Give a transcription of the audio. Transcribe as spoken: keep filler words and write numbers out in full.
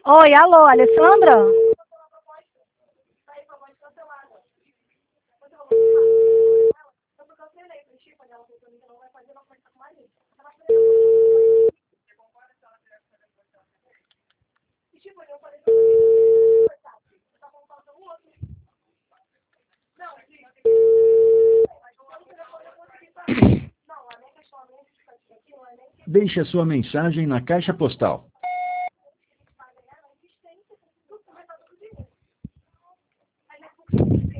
Oi, alô, Alessandra? Deixe a sua mensagem na caixa postal